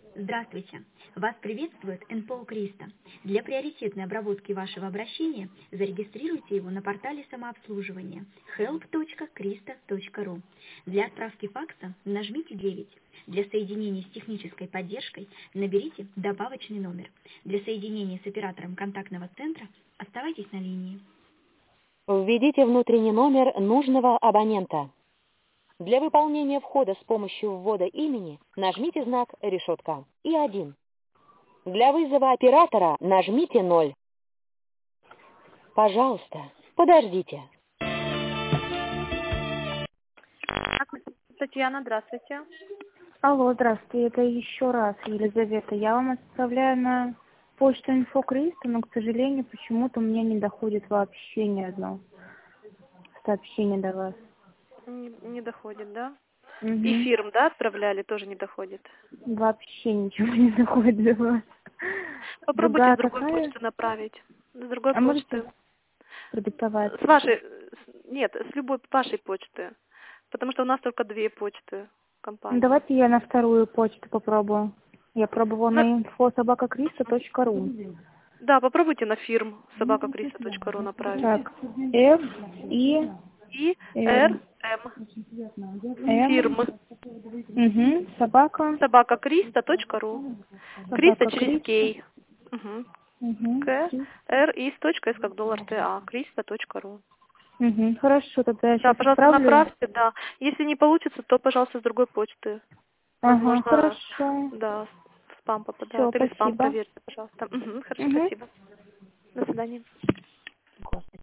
Здравствуйте! Вас приветствует НПО Криста. Для приоритетной обработки вашего обращения зарегистрируйте его на портале самообслуживания help.krista.ru. Для отправки факса нажмите 9. Для соединения с технической поддержкой наберите добавочный номер. Для соединения с оператором контактного центра оставайтесь на линии. Введите внутренний номер нужного абонента. Для выполнения входа с помощью ввода имени нажмите знак «решетка» и 1. Для вызова оператора нажмите 0. Пожалуйста, подождите. Татьяна, здравствуйте. Алло, здравствуйте, это еще раз Елизавета. Я вам отправляю на почту инфокриста, но, к сожалению, почему-то мне не доходит вообще ни одно сообщение до вас. Не доходит, да? Угу. И фирм, да, отправляли, тоже не доходит? Вообще ничего не доходит до вас. Попробуйте с другой такая... почты направить. С другой почты. Можете продиктовать? С вашей, нет, с любой вашей почты. Потому что у нас только 2 почты компании. Давайте я на вторую почту попробую. Я пробовала на info@krista.ru. Да, попробуйте на фирм собакакриста.ру направить. Так, F, I, R, M. Фирмы. Угу. Собакакриста.ру. Криста через Кей. Угу. К, Р, И, точка, С как доллар, Т, А. Криста.ру. Угу. Хорошо, тогда я Да, сейчас пожалуйста, отправлю. направьте, да. Если не получится, то, пожалуйста, с другой почты. Ага, Возможно, хорошо. да, в спам Все, попадает. Или спам спасибо. проверьте, пожалуйста. Хорошо, спасибо. До свидания.